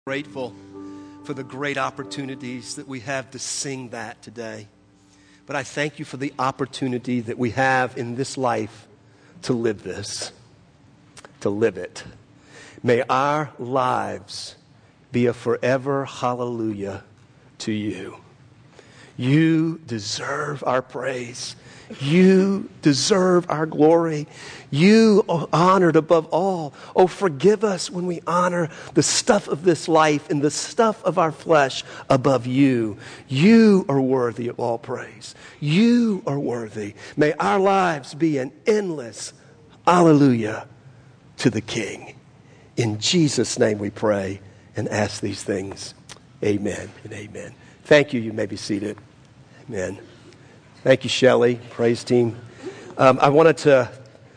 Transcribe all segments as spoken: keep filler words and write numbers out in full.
Grateful for the great opportunities that we have to sing that today. But I thank you for the opportunity that we have in this life to live this, to live it. May our lives be a forever hallelujah to you. You deserve our praise. You deserve our glory. You are honored above all. Oh, forgive us when we honor the stuff of this life and the stuff of our flesh above you. You are worthy of all praise. You are worthy. May our lives be an endless hallelujah to the King. In Jesus' name we pray and ask these things. Amen and amen. Thank you. You may be seated. Amen. Thank you, Shelley, praise team. Um, I wanted to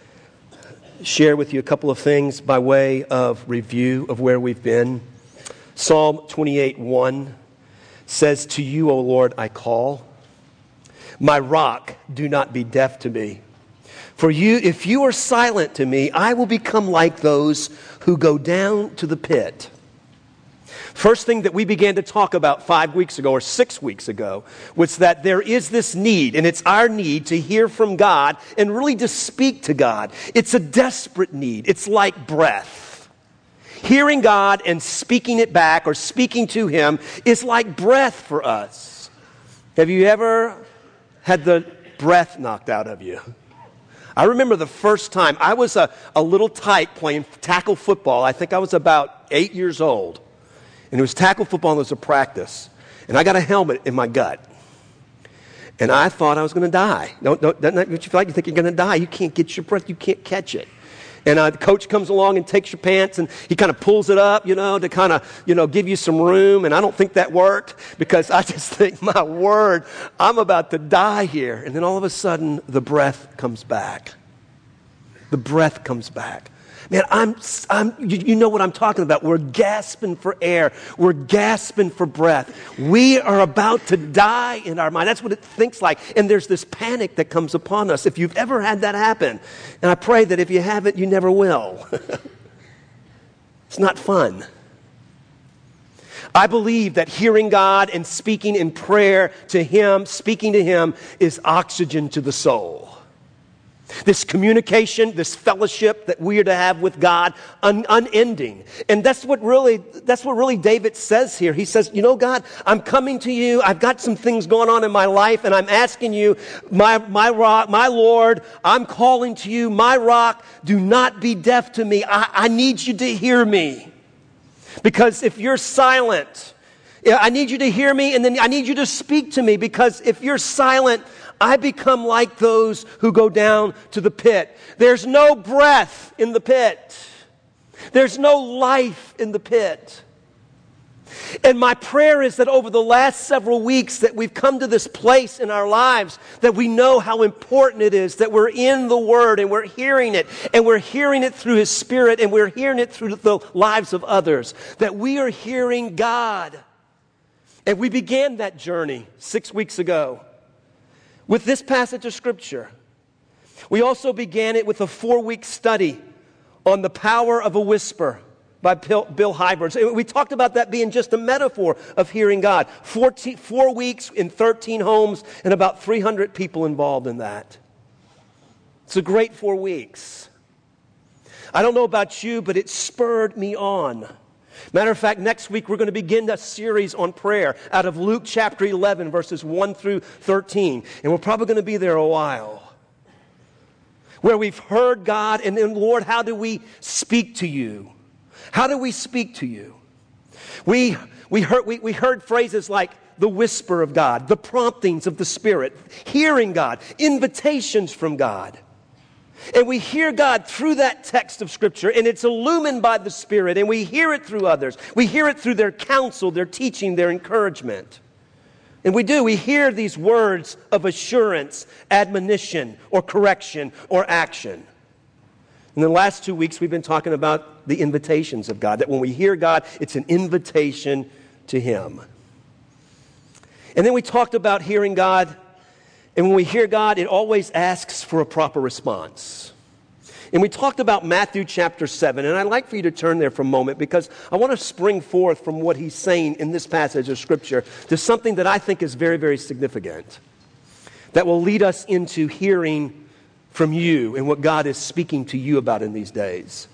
share with you a couple of things by way of review of where we've been. Psalm twenty-eight one says, "To you, O Lord, I call. My rock, do not be deaf to me. For you, if you are silent to me, I will become like those who go down to the pit." First thing that we began to talk about five weeks ago or six weeks ago was that there is this need, and it's our need to hear from God and really to speak to God. It's a desperate need. It's like breath. Hearing God and speaking it back or speaking to Him is like breath for us. Have you ever had the breath knocked out of you? I remember the first time. I was a, a little tyke playing tackle football. I think I was about eight years old. And it was tackle football and there was a practice. And I got a helmet in my gut. And I thought I was going to die. No, no, that's not what you feel like. You think you're going to die. You can't get your breath. You can't catch it. And uh, the coach comes along and takes your pants and he kind of pulls it up, you know, to kind of, you know, give you some room. And I don't think that worked because I just think, my word, I'm about to die here. And then all of a sudden, the breath comes back. The breath comes back. Man, I'm, I'm, you, you know what I'm talking about. We're gasping for air. We're gasping for breath. We are about to die in our mind. That's what it thinks like. And there's this panic that comes upon us. If you've ever had that happen, and I pray that if you haven't, you never will. It's not fun. I believe that hearing God and speaking in prayer to Him, speaking to Him, is oxygen to the soul. This communication, this fellowship that we are to have with God, un- unending. And that's what really, that's what really David says here. He says, you know, God, I'm coming to you. I've got some things going on in my life, and I'm asking you, my, my rock, my Lord, I'm calling to you, my rock, do not be deaf to me. I, I need you to hear me. Because if you're silent, I need you to hear me, and then I need you to speak to me, because if you're silent, I become like those who go down to the pit. There's no breath in the pit. There's no life in the pit. And my prayer is that over the last several weeks that we've come to this place in our lives that we know how important it is that we're in the Word and we're hearing it, and we're hearing it through His Spirit, and we're hearing it through the lives of others, that we are hearing God. And we began that journey six weeks ago with this passage of Scripture. We also began it with a four-week study on the power of a whisper by Bill Hybels. We talked about that being just a metaphor of hearing God. fourteen, four weeks in thirteen homes and about three hundred people involved in that. It's a great four weeks. I don't know about you, but it spurred me on. Matter of fact, next week we're going to begin a series on prayer out of Luke chapter eleven, verses one through thirteen. And we're probably going to be there a while. Where we've heard God, and then, Lord, how do we speak to you? How do we speak to you? We, we, heard, we, we heard phrases like the whisper of God, the promptings of the Spirit, hearing God, invitations from God. And we hear God through that text of Scripture, and it's illumined by the Spirit, and we hear it through others. We hear it through their counsel, their teaching, their encouragement. And we do, we hear these words of assurance, admonition, or correction, or action. In the last two weeks, we've been talking about the invitations of God, that when we hear God, it's an invitation to Him. And then we talked about hearing God. And when we hear God, it always asks for a proper response. And we talked about Matthew chapter seven, and I'd like for you to turn there for a moment because I want to spring forth from what he's saying in this passage of Scripture to something that I think is very, very significant that will lead us into hearing from you and what God is speaking to you about in these days.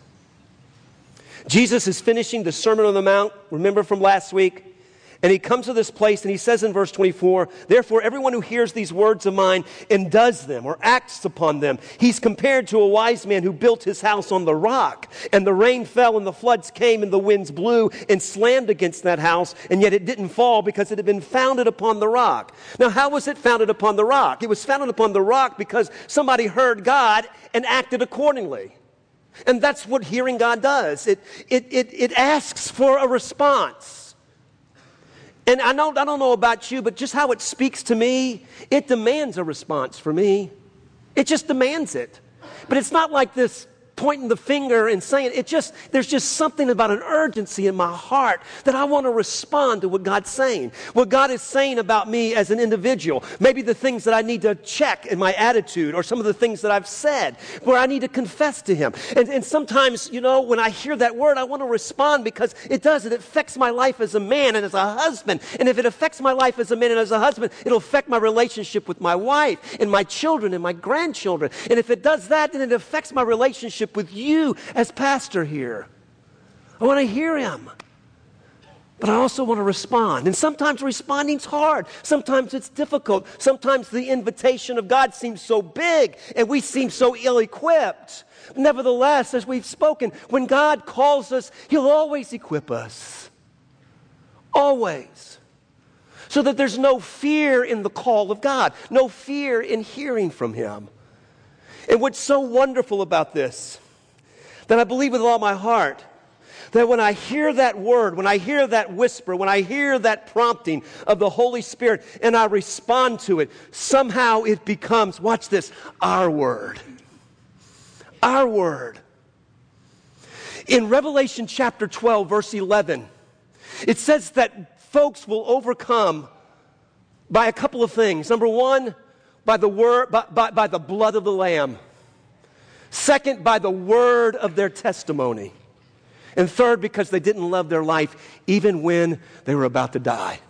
Jesus is finishing the Sermon on the Mount, remember from last week? And he comes to this place and he says in verse twenty-four, therefore everyone who hears these words of mine and does them or acts upon them, he's compared to a wise man who built his house on the rock. And the rain fell and the floods came and the winds blew and slammed against that house. And yet it didn't fall because it had been founded upon the rock. Now how was it founded upon the rock? It was founded upon the rock because somebody heard God and acted accordingly. And that's what hearing God does. It, it, it, it asks for a response. And I know I don't know about you, but just how it speaks to me, it demands a response for me. It just demands it. But it's not like this pointing the finger and saying it. Just there's just something about an urgency in my heart that I want to respond to what God's saying. What God is saying about me as an individual. Maybe the things that I need to check in my attitude or some of the things that I've said where I need to confess to Him. And, and sometimes, you know, when I hear that word, I want to respond because it does. It affects my life as a man and as a husband. And if it affects my life as a man and as a husband, it'll affect my relationship with my wife and my children and my grandchildren. And if it does that, then it affects my relationship with you as pastor here. I want to hear Him. But I also want to respond. And sometimes responding's hard. Sometimes it's difficult. Sometimes the invitation of God seems so big and we seem so ill-equipped. Nevertheless, as we've spoken, when God calls us, He'll always equip us. Always. So that there's no fear in the call of God. No fear in hearing from Him. And what's so wonderful about this, that I believe with all my heart, that when I hear that word, when I hear that whisper, when I hear that prompting of the Holy Spirit and I respond to it, somehow it becomes, watch this, our word. Our word. In Revelation chapter twelve, verse eleven, it says that folks will overcome by a couple of things. Number one, by the word, by, by, by the blood of the Lamb. Second, by the word of their testimony. And third, because they didn't love their life even when they were about to die.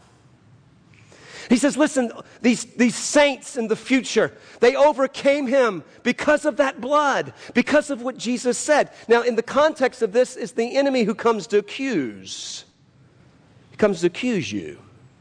He says, listen, these, these saints in the future, they overcame Him because of that blood, because of what Jesus said. Now, in the context of this is the enemy who comes to accuse. He comes to accuse you.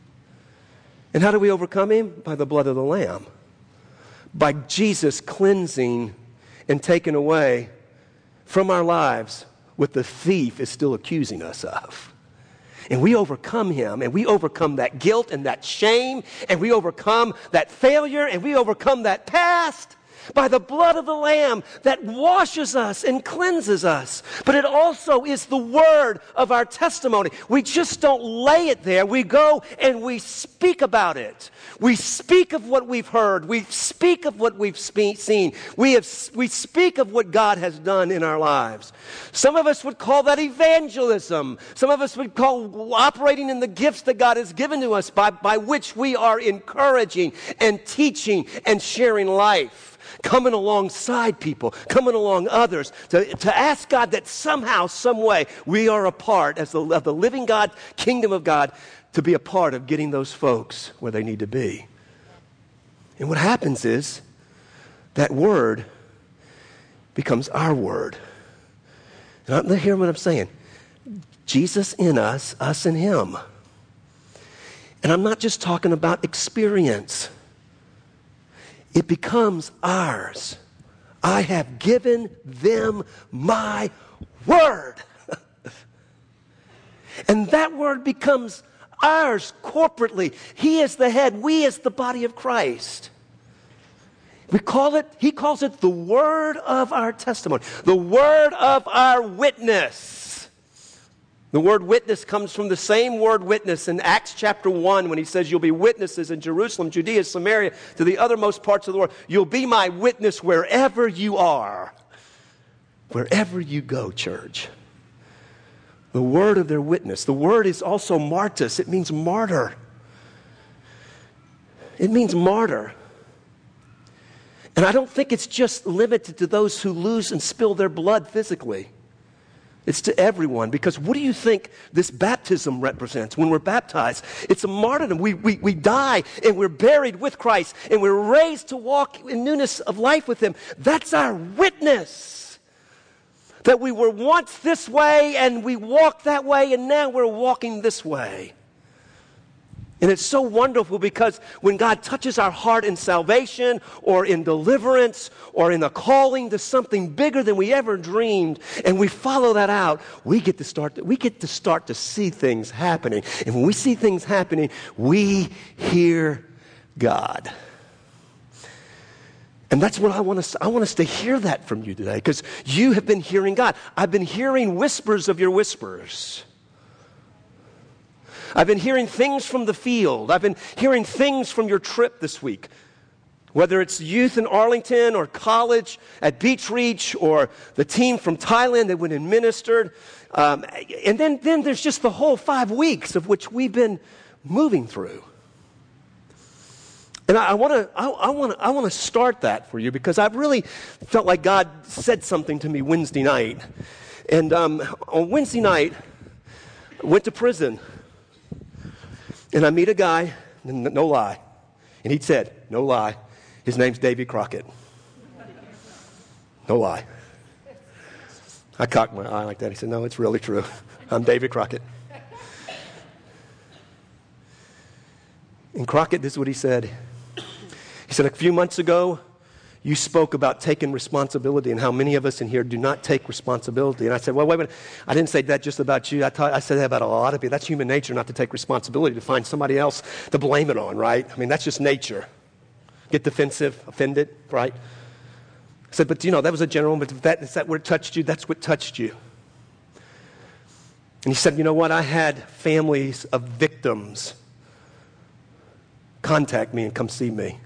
And how do we overcome him? By the blood of the Lamb. By Jesus cleansing and taking away from our lives what the thief is still accusing us of. And we overcome him, and we overcome that guilt and that shame, and we overcome that failure, and we overcome that past by the blood of the Lamb that washes us and cleanses us. But it also is the word of our testimony. We just don't lay it there. We go and we speak about it. We speak of what we've heard. We speak of what we've spe- seen. We, have, we speak of what God has done in our lives. Some of us would call that evangelism. Some of us would call operating in the gifts that God has given to us by, by which we are encouraging and teaching and sharing life. Coming alongside people, coming along others, to, to ask God that somehow, some way, we are a part, as the, of the living God, kingdom of God, to be a part of getting those folks where they need to be. And what happens is, that word becomes our word. And hear what I'm saying. Jesus in us, us in Him. And I'm not just talking about experience. It becomes ours. I have given them my word. And that word becomes ours corporately. He is the head. We as the body of Christ. We call it, He calls it the word of our testimony. The word of our witness. The word witness comes from the same word witness in Acts chapter one when He says you'll be witnesses in Jerusalem, Judea, Samaria, to the othermost parts of the world. You'll be my witness wherever you are. Wherever you go, church. The word of their witness. The word is also martus. It means martyr. It means martyr. And I don't think it's just limited to those who lose and spill their blood physically. It's to everyone, because what do you think this baptism represents when we're baptized? It's a martyrdom. We, we, we die and we're buried with Christ and we're raised to walk in newness of life with Him. That's our witness. That we were once this way and we walked that way and now we're walking this way. And it's so wonderful because when God touches our heart in salvation or in deliverance or in a calling to something bigger than we ever dreamed, and we follow that out, we get to start, we get to start to see things happening. And when we see things happening, we hear God. And that's what I want us, I want us to hear that from you today, because you have been hearing God. I've been hearing whispers of your whispers. I've been hearing things from the field. I've been hearing things from your trip this week. Whether it's youth in Arlington or college at Beach Reach or the team from Thailand that went and ministered. Um, and then, then there's just the whole five weeks of which we've been moving through. And I want to I, I want to I want to start that for you because I've really felt like God said something to me Wednesday night. And um, on Wednesday night, I went to prison. And I meet a guy, no lie, and he said, no lie, his name's Davy Crockett. No lie. I cocked my eye like that. He said, no, it's really true. I'm Davy Crockett. And Crockett, this is what he said. He said, a few months ago, you spoke about taking responsibility and how many of us in here do not take responsibility. And I said, well, wait a minute. I didn't say that just about you. I, taught, I said that about a lot of people. That's human nature, not to take responsibility, to find somebody else to blame it on, right? I mean, that's just nature. Get defensive, offended, right? I said, but you know, that was a general, but if that, is that what touched you? That's what touched you. And he said, you know what? I had families of victims contact me and come see me.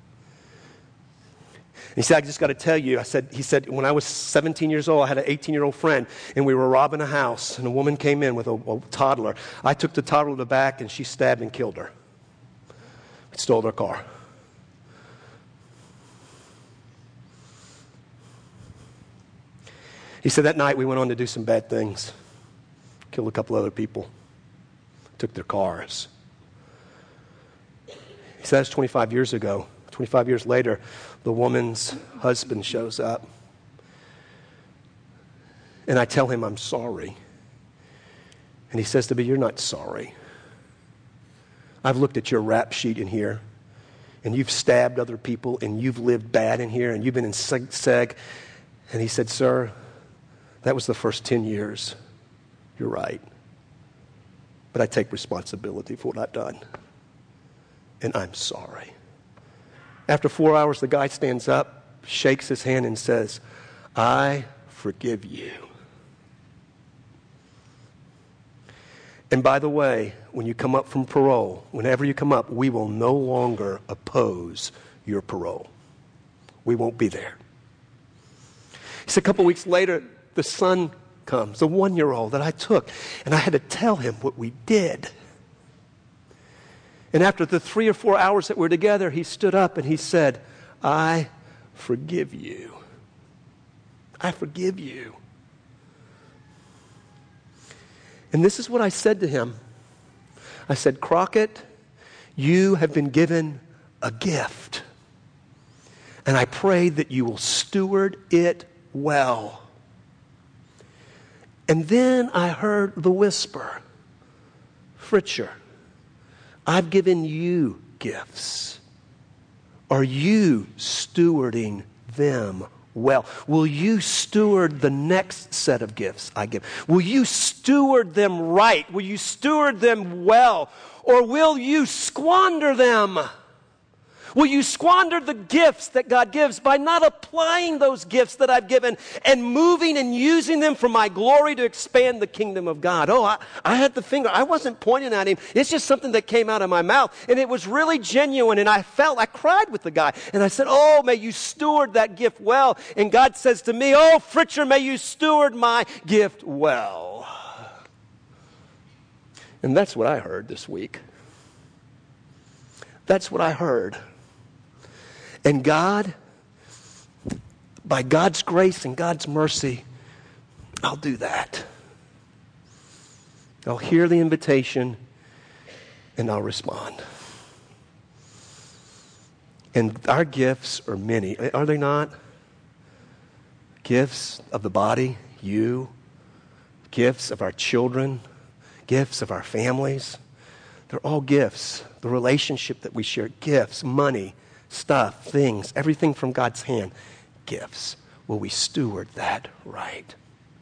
He said, I just got to tell you, I said, he said, when I was seventeen years old, I had an eighteen-year-old friend, and we were robbing a house, and a woman came in with a, a toddler. I took the toddler to the back, and she stabbed and killed her. Stole their car. He said, that night we went on to do some bad things. Killed a couple other people. Took their cars. He said, that's twenty-five years ago. twenty-five years later, the woman's husband shows up. And I tell him I'm sorry. And he says to me, you're not sorry. I've looked at your rap sheet in here, and you've stabbed other people, and you've lived bad in here, and you've been in seg. And he said, sir, that was the first ten years. You're right. But I take responsibility for what I've done. And I'm sorry. After four hours, the guy stands up, shakes his hand, and says, I forgive you. And by the way, when you come up from parole, whenever you come up, we will no longer oppose your parole. We won't be there. He said a couple weeks later, the son comes, the one-year-old that I took, and I had to tell him what we did. And after the three or four hours that we're together, he stood up and he said, I forgive you. I forgive you. And this is what I said to him. I said, Crockett, you have been given a gift. And I pray that you will steward it well. And then I heard the whisper, Fritcher, I've given you gifts. Are you stewarding them well? Will you steward the next set of gifts I give? Will you steward them right? Will you steward them well? Or will you squander them? Will you squander the gifts that God gives by not applying those gifts that I've given and moving and using them for my glory to expand the kingdom of God? Oh, I, I had the finger. I wasn't pointing at him. It's just something that came out of my mouth. And it was really genuine. And I felt, I cried with the guy. And I said, oh, may you steward that gift well. And God says to me, oh, Fritcher, may you steward my gift well. And that's what I heard this week. That's what I heard. And God by God's grace and God's mercy, I'll do that. I'll hear the invitation and I'll respond. And our gifts are many, are they not? Gifts of the body, you, gifts of our children, gifts of our families. They're all gifts. The relationship that we share, gifts, money, stuff, things, everything from God's hand, gifts. Will we steward that right?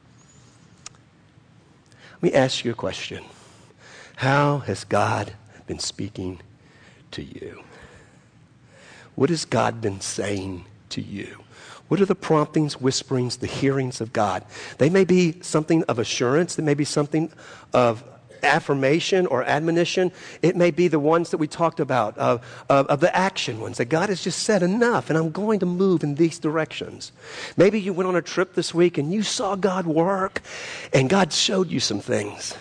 Let me ask you a question. How has God been speaking to you? What has God been saying to you? What are the promptings, whisperings, the hearings of God? They may be something of assurance. They may be something of affirmation or admonition. It may be the ones that we talked about, of, of, of the action ones, that God has just said enough, and I'm going to move in these directions. Maybe you went on a trip this week and you saw God work, and God showed you some things.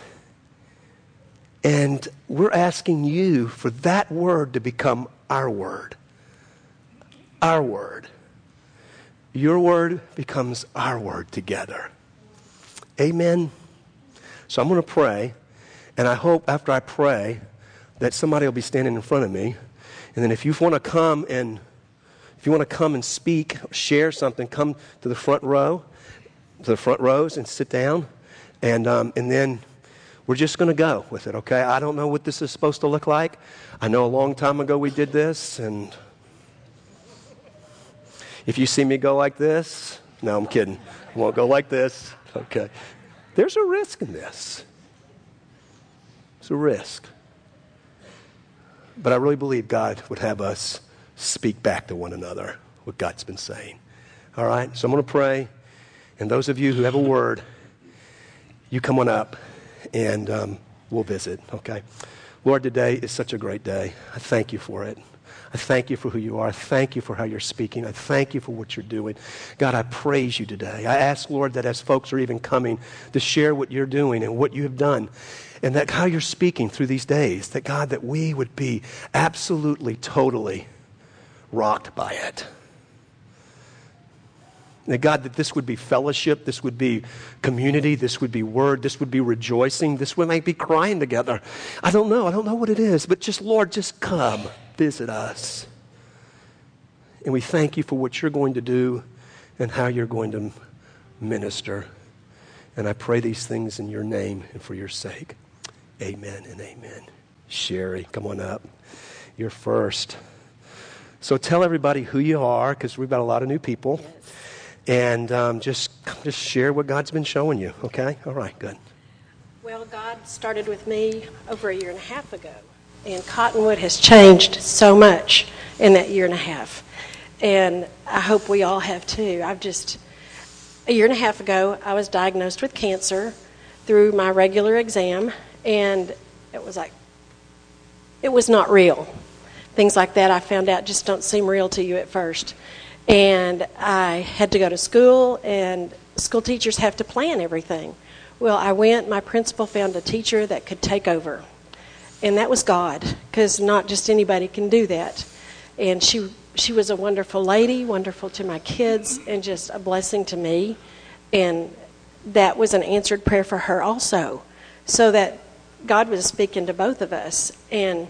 And we're asking you for that word to become our word. Our word. Your word becomes our word together. Amen. So I'm going to pray, and I hope after I pray that somebody will be standing in front of me. And then if you want to come and if you want to come and speak, share something, come to the front row, to the front rows and sit down. And um, and then we're just going to go with it, okay? I don't know what this is supposed to look like. I know a long time ago we did this, and if you see me go like this, no, I'm kidding. I won't go like this. Okay. There's a risk in this. It's a risk. But I really believe God would have us speak back to one another what God's been saying. All right? So I'm going to pray. And those of you who have a word, you come on up and um, we'll visit, okay? Lord, today is such a great day. I thank you for it. I thank you for who you are. I thank you for how you're speaking. I thank you for what you're doing. God, I praise you today. I ask, Lord, that as folks are even coming to share what you're doing and what you have done, and that how you're speaking through these days, that God, that we would be absolutely, totally rocked by it. That God, that this would be fellowship, this would be community, this would be word, this would be rejoicing, this would might be crying together. I don't know. I don't know what it is, but just, Lord, just come. Visit us. And we thank you for what you're going to do and how you're going to minister. And I pray these things in your name and for your sake. Amen and amen. Sherry, come on up. You're first. So tell everybody who you are, because we've got a lot of new people. And um, just, just share what God's been showing you, okay? All right, good. Well, God started with me over a year and a half ago. And Cottonwood has changed so much in that year and a half. And I hope we all have too. I've just, a year and a half ago, I was diagnosed with cancer through my regular exam. And it was like, it was not real. Things like that I found out just don't seem real to you at first. And I had to go to school, and school teachers have to plan everything. Well, I went, my principal found a teacher that could take over. And that was God, because not just anybody can do that. And she she was a wonderful lady, wonderful to my kids, and just a blessing to me. And that was an answered prayer for her also. So that God was speaking to both of us. And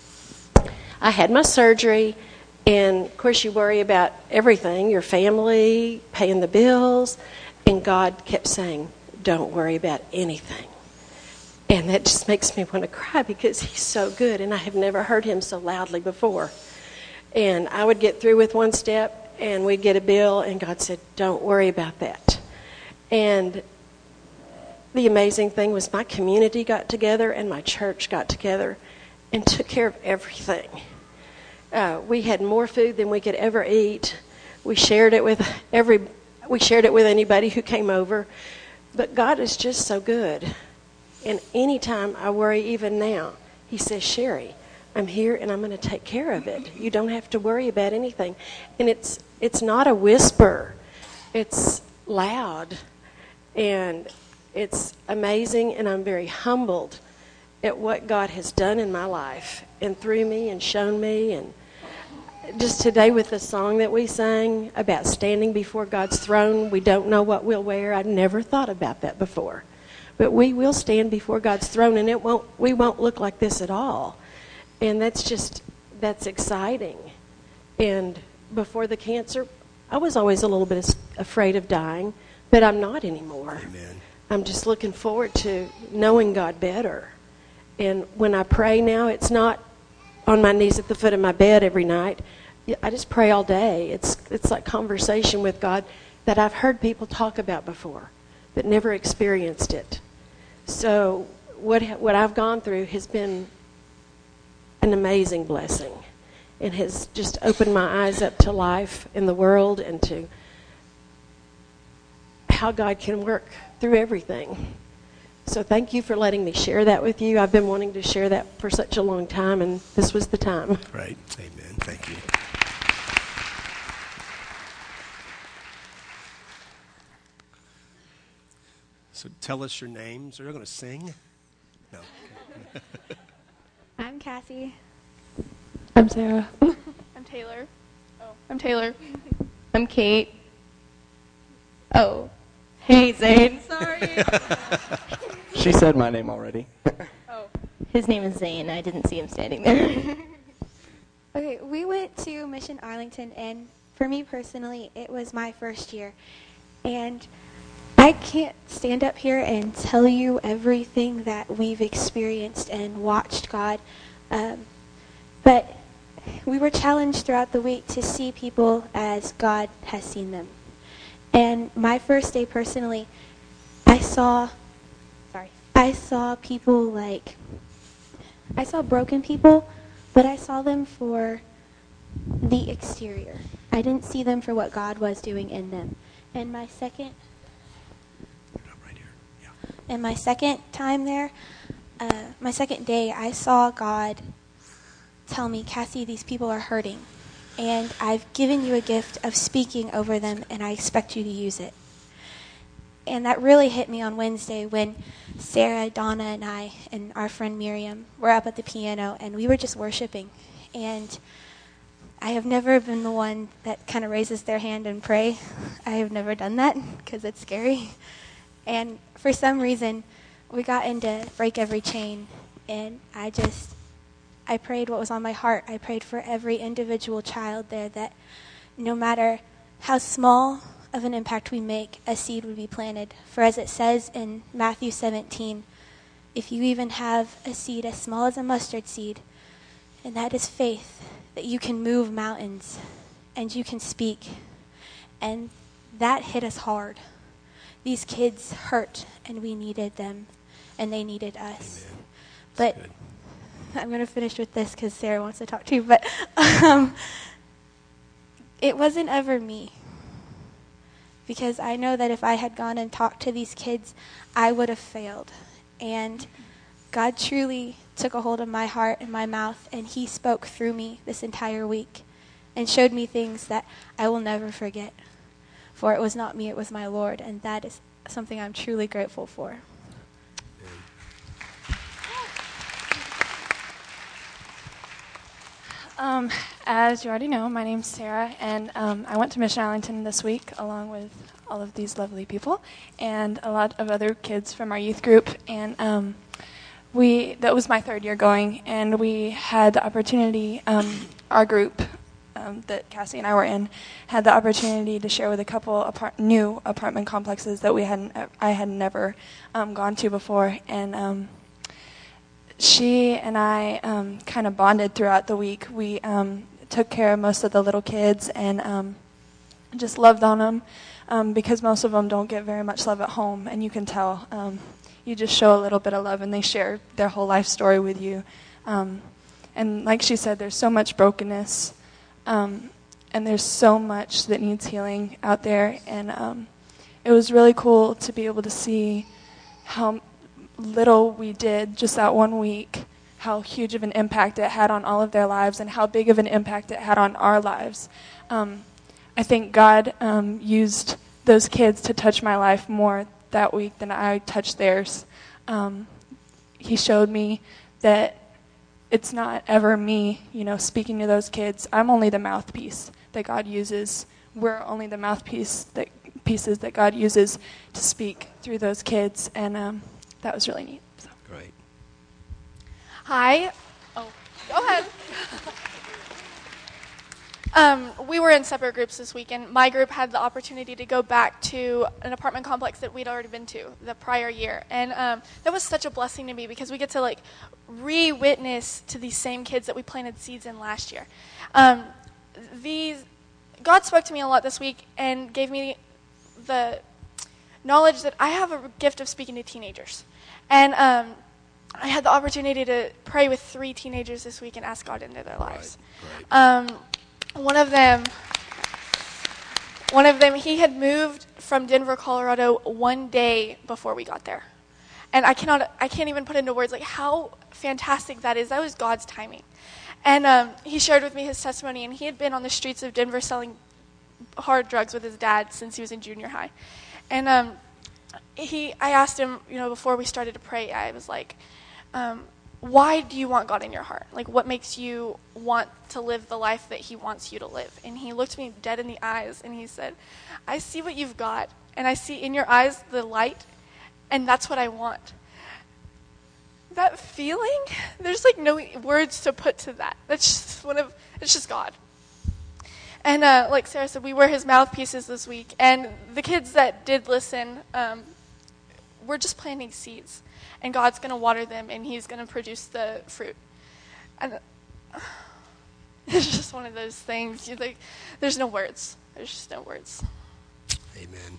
I had my surgery, and of course you worry about everything, your family, paying the bills. And God kept saying, don't worry about anything. And that just makes me want to cry because he's so good, and I have never heard him so loudly before. And I would get through with one step, and we'd get a bill, and God said, don't worry about that. And the amazing thing was my community got together and my church got together and took care of everything. Uh, we had more food than we could ever eat. We shared it with every, we shared it with anybody who came over. But God is just so good. And anytime I worry, even now, he says, Sherry, I'm here and I'm going to take care of it. You don't have to worry about anything. And it's it's not a whisper. It's loud. And it's amazing, and I'm very humbled at what God has done in my life and through me and shown me. And just today with the song that we sang about standing before God's throne, we don't know what we'll wear. I'd never thought about that before. But we will stand before God's throne, and it won't. we won't look like this at all. And that's just, that's exciting. And before the cancer, I was always a little bit afraid of dying, but I'm not anymore. Amen. I'm just looking forward to knowing God better. And when I pray now, it's not on my knees at the foot of my bed every night. I just pray all day. It's it's like conversation with God that I've heard people talk about before, but never experienced it. So what what I've gone through has been an amazing blessing, and has just opened my eyes up to life in the world and to how God can work through everything. So thank you for letting me share that with you. I've been wanting to share that for such a long time, and this was the time. Right. Amen. Thank you. So tell us your names. Are you going to sing? No. I'm Cassie. I'm Sarah. I'm Taylor. Oh, I'm Taylor. I'm Kate. Oh, hey Zane. Sorry. She said my name already. Oh, his name is Zane. I didn't see him standing there. Okay, we went to Mission Arlington, and for me personally, it was my first year. And I can't stand up here and tell you everything that we've experienced and watched God. Um, but we were challenged throughout the week to see people as God has seen them. And my first day personally, I saw, sorry, I saw people like, I saw broken people, but I saw them for the exterior. I didn't see them for what God was doing in them. And my second, Right here. Yeah. and my second time there, uh, my second day, I saw God tell me, Cassie, these people are hurting. And I've given you a gift of speaking over them, and I expect you to use it. And that really hit me on Wednesday when Sarah, Donna, and I, and our friend Miriam were up at the piano, and we were just worshiping. And I have never been the one that kind of raises their hand and pray. I have never done that because it's scary. And for some reason, we got into Break Every Chain, and I just... I prayed what was on my heart. I prayed for every individual child there, that no matter how small of an impact we make, a seed would be planted. For as it says in Matthew seventeen, if you even have a seed as small as a mustard seed, and that is faith, that you can move mountains and you can speak. And that hit us hard. These kids hurt, and we needed them, and they needed us. But good. I'm going to finish with this because Sarah wants to talk to you, but um, it wasn't ever me. Because I know that if I had gone and talked to these kids, I would have failed. And God truly took a hold of my heart and my mouth, and he spoke through me this entire week and showed me things that I will never forget. For it was not me, it was my Lord, and that is something I'm truly grateful for. Um, as you already know, my name's Sarah, and um, I went to Mission Arlington this week along with all of these lovely people and a lot of other kids from our youth group. And um, we that was my third year going, and we had the opportunity, um, our group um, that Cassie and I were in, had the opportunity to share with a couple apart- new apartment complexes that we hadn't, I had never um, gone to before, and um, she and I um, kind of bonded throughout the week. We um, took care of most of the little kids and um, just loved on them um, because most of them don't get very much love at home, and you can tell. Um, you just show a little bit of love, and they share their whole life story with you. Um, and like she said, there's so much brokenness, um, and there's so much that needs healing out there. And um, it was really cool to be able to see how little we did just that one week, how huge of an impact it had on all of their lives and how big of an impact it had on our lives. Um, I think God um, used those kids to touch my life more that week than I touched theirs. Um, he showed me that it's not ever me, you know, speaking to those kids. I'm only the mouthpiece that God uses. We're only the mouthpiece that pieces that God uses to speak through those kids, and um, that was really neat. So. Great. Hi. Oh, go ahead. Um, we were in separate groups this weekend. My group had the opportunity to go back to an apartment complex that we'd already been to the prior year. And um, that was such a blessing to me because we get to like re-witness to these same kids that we planted seeds in last year. Um, these, God spoke to me a lot this week and gave me the knowledge that I have a gift of speaking to teenagers. And um, I had the opportunity to pray with three teenagers this week and ask God into their lives. Right, right. Um, One of them, one of them, he had moved from Denver, Colorado one day before we got there. And I cannot, I can't even put into words like how fantastic that is. That was God's timing. And um, he shared with me his testimony, and he had been on the streets of Denver selling hard drugs with his dad since he was in junior high. And um, he, I asked him, you know, before we started to pray, I was like, um, why do you want God in your heart? Like, what makes you want to live the life that he wants you to live? And he looked me dead in the eyes, and he said, I see what you've got, and I see in your eyes the light, and that's what I want. That feeling, there's like no words to put to that. That's just one of, it's just God. And uh, like Sarah said, we were his mouthpieces this week, and the kids that did listen, um, we're just planting seeds. And God's going to water them, and he's going to produce the fruit. And it's just one of those things. You think, there's no words. There's just no words. Amen.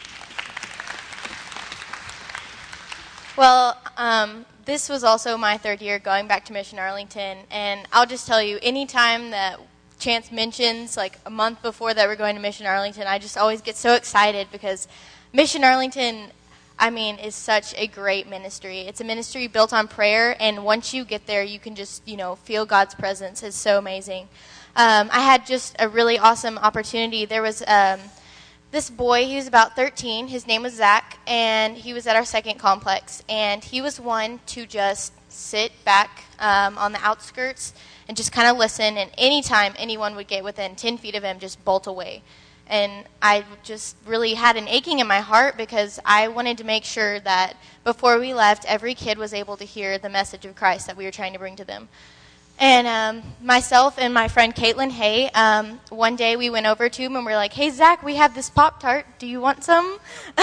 Well, um, this was also my third year going back to Mission Arlington, and I'll just tell you, anytime that Chance mentions, like a month before that we're going to Mission Arlington, I just always get so excited because Mission Arlington, I mean, is such a great ministry. It's a ministry built on prayer, and once you get there, you can just, you know, feel God's presence. It's so amazing. Um, I had just a really awesome opportunity. There was um, this boy, he was about thirteen. His name was Zach, and he was at our second complex, and he was one to just sit back um, on the outskirts and just kind of listen, and anytime anyone would get within ten feet of him, just bolt away. And I just really had an aching in my heart because I wanted to make sure that before we left, every kid was able to hear the message of Christ that we were trying to bring to them. And um, myself and my friend Caitlin Hay, um, one day we went over to him and we were like, hey, Zach, we have this Pop-Tart. Do you want some?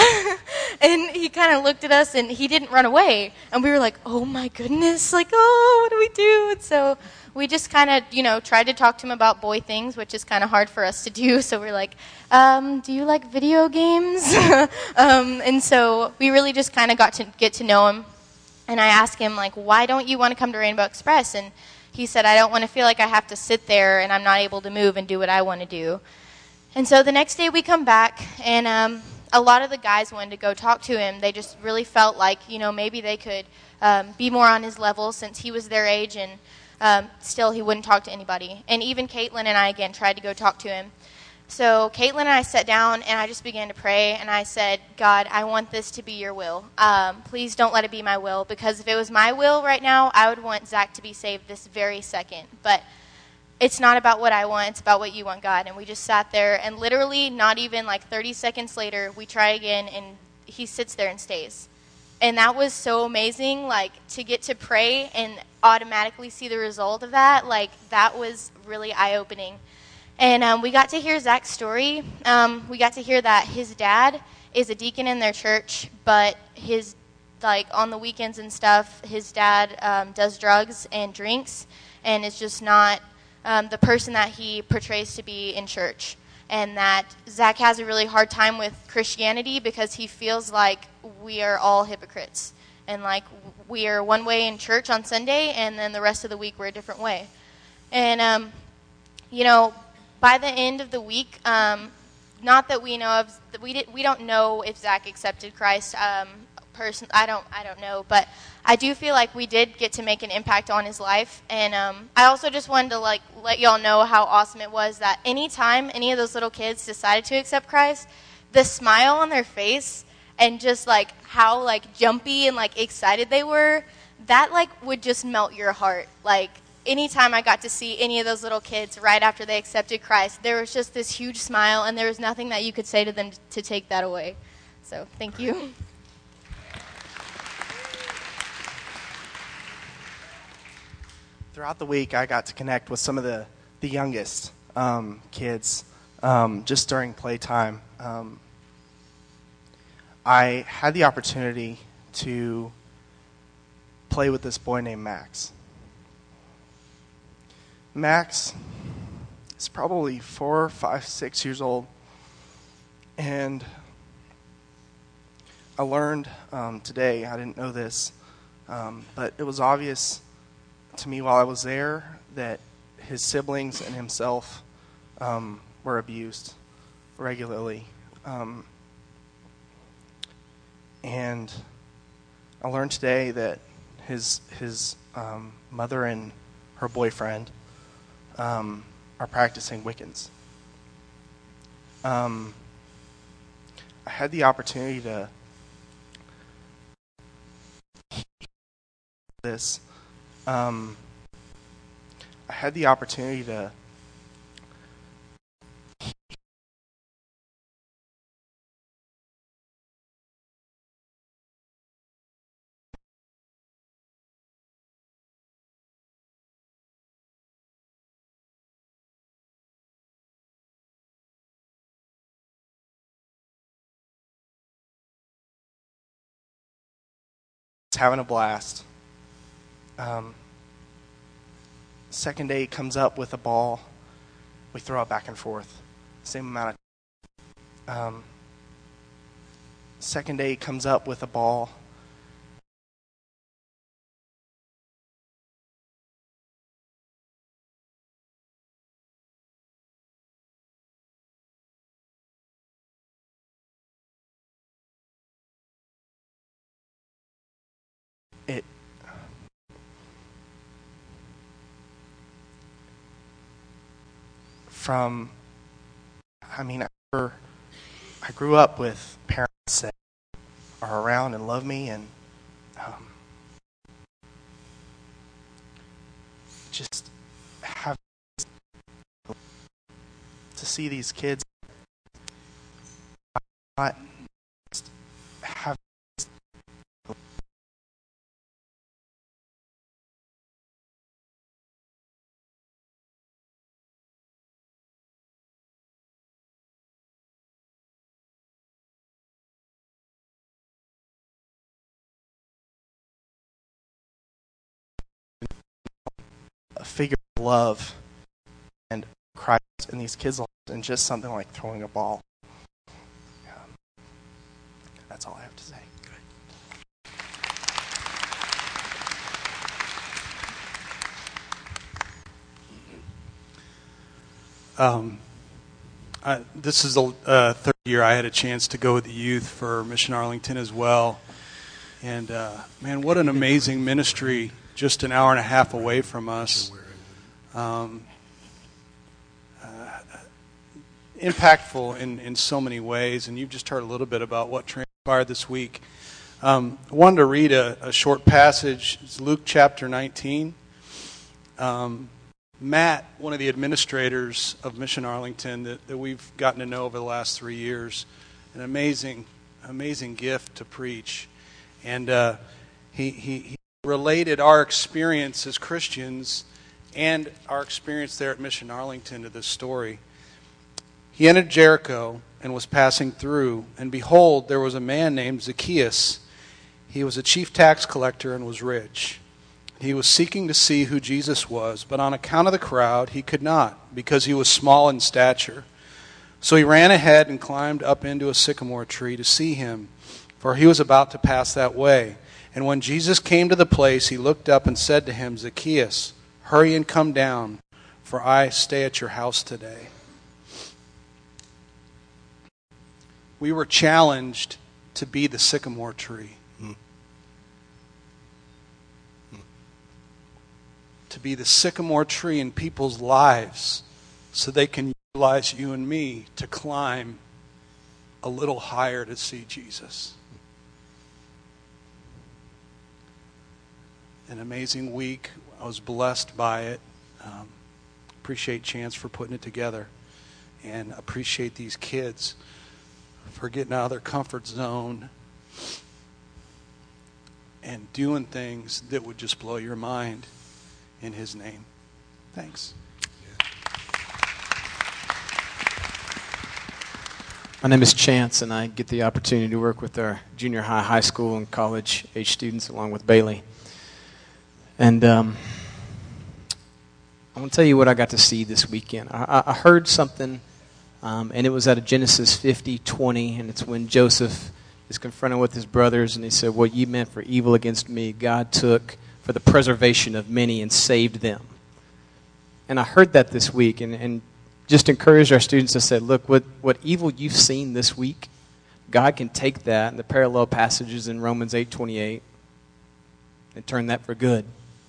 And he kind of looked at us and he didn't run away. And we were like, oh, my goodness, like, oh, what do we do? And so we just kind of, you know, tried to talk to him about boy things, which is kind of hard for us to do. So we're like, um, do you like video games? um, and so we really just kind of got to get to know him. And I asked him, like, why don't you want to come to Rainbow Express? And he said, I don't want to feel like I have to sit there and I'm not able to move and do what I want to do. And so the next day we come back, and um, a lot of the guys wanted to go talk to him. They just really felt like, you know, maybe they could um, be more on his level since he was their age, and um, still he wouldn't talk to anybody. And even Caitlin and I, again, tried to go talk to him. So Caitlin and I sat down, and I just began to pray, and I said, God, I want this to be your will. Um, please don't let it be my will, because if it was my will right now, I would want Zach to be saved this very second. But it's not about what I want, it's about what you want, God. And we just sat there, and literally not even like thirty seconds later, we try again, and he sits there and stays. And that was so amazing, like, to get to pray and automatically see the result of that. Like, that was really eye-opening. And um, we got to hear Zach's story. Um, we got to hear that his dad is a deacon in their church, but his, like, on the weekends and stuff, his dad um, does drugs and drinks and is just not um, the person that he portrays to be in church. And that Zach has a really hard time with Christianity because he feels like we are all hypocrites. And, like, we are one way in church on Sunday, and then the rest of the week we're a different way. And, um, you know, by the end of the week, um, not that we know of, we did, we don't know if Zach accepted Christ. Um, person, I don't, I don't know, but I do feel like we did get to make an impact on his life. And um, I also just wanted to like let y'all know how awesome it was that anytime any of those little kids decided to accept Christ, the smile on their face and just like how like jumpy and like excited they were, that like would just melt your heart. Like anytime I got to see any of those little kids right after they accepted Christ, there was just this huge smile, and there was nothing that you could say to them to take that away. So thank you. Throughout the week, I got to connect with some of the, the youngest um, kids um, just during playtime. Um, I had the opportunity to play with this boy named Max. Max is probably four, five, six years old, and I learned um, today, I didn't know this, um, but it was obvious to me while I was there that his siblings and himself um, were abused regularly. Um, and I learned today that his his um, mother and her boyfriend um, are practicing Wiccans. Um, I had the opportunity to this. Um, I had the opportunity to having a blast. Um, second day he comes up with a ball. We throw it back and forth. Same amount of um, second day he comes up with a ball. It from I mean I, remember I grew up with parents that are around and love me, and um, just have to see these kids not have a figure of love and Christ in these kids' lives, and just something like throwing a ball. Um, that's all I have to say. Um, I, this is the uh, third year I had a chance to go with the youth for Mission Arlington as well. And, uh, man, what an amazing ministry just an hour and a half away from us. Um, uh, impactful in, in so many ways. And you've just heard a little bit about what transpired this week. Um, I wanted to read a, a short passage. It's Luke chapter nineteen. Um, Matt, one of the administrators of Mission Arlington that, that we've gotten to know over the last three years, an amazing, amazing gift to preach. And uh, he, he, he related our experience as Christians and our experience there at Mission Arlington to this story. He entered Jericho and was passing through, and behold, there was a man named Zacchaeus. He was a chief tax collector and was rich. He was seeking to see who Jesus was, but on account of the crowd, he could not, because he was small in stature. So he ran ahead and climbed up into a sycamore tree to see him, for he was about to pass that way. And when Jesus came to the place, he looked up and said to him, Zacchaeus, hurry and come down, for I stay at your house today. We were challenged to be the sycamore tree. To be the sycamore tree in people's lives so they can utilize you and me to climb a little higher to see Jesus. an amazing week. I was blessed by it. Um, appreciate Chance for putting it together, and appreciate these kids for getting out of their comfort zone and doing things that would just blow your mind in His name. Thanks. My name is Chance, and I get the opportunity to work with our junior high, high school, and college age students along with Bailey. And um, I want to tell you what I got to see this weekend. I, I heard something, um, and it was out of Genesis fifty twenty, and it's when Joseph is confronted with his brothers, and he said, what you meant for evil against me, God took for the preservation of many and saved them. And I heard that this week, and, and just encouraged our students to say, look, what, what evil you've seen this week, God can take that and the parallel passages in Romans eight twenty-eight and turn that for good.